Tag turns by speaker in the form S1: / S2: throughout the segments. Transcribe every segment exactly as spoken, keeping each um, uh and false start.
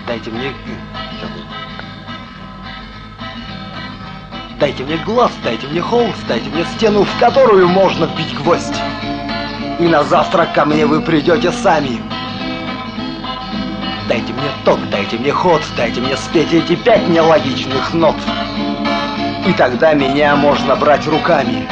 S1: Дайте мне... Дайте мне глаз, дайте мне холст, дайте мне стену, в которую можно вбить гвоздь. И на завтрак ко мне вы придете сами. Дайте мне ток, дайте мне ход, дайте мне спеть эти пять нелогичных нот. И тогда меня можно брать руками.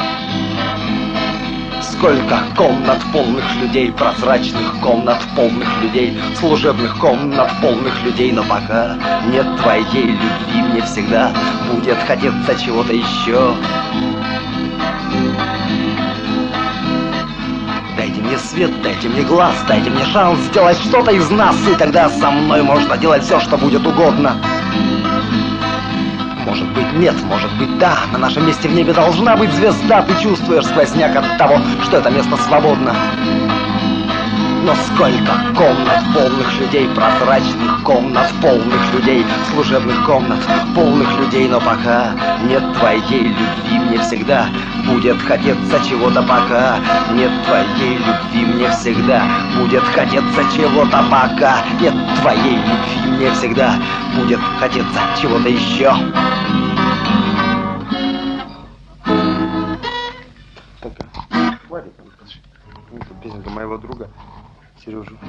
S1: Сколько комнат полных людей, прозрачных комнат полных людей, служебных комнат полных людей, но пока нет твоей любви, мне всегда будет хотеться чего-то еще. Дайте мне свет, дайте мне глаз, дайте мне шанс сделать что-то из нас, и тогда со мной можно делать все, что будет угодно. Может быть нет, может быть да, на нашем месте в небе должна быть звезда. Ты чувствуешь сквозняк от того, что это место свободно. Но сколько комнат полных людей, прозрачных комнат полных людей, служебных комнат полных людей, но пока нет твоей любви, мне всегда будет хотеться чего-то, пока нет твоей любви, мне всегда будет хотеться чего-то, пока нет твоей любви, мне всегда будет хотеться чего-то еще. Хватит, песенка моего друга Сережи.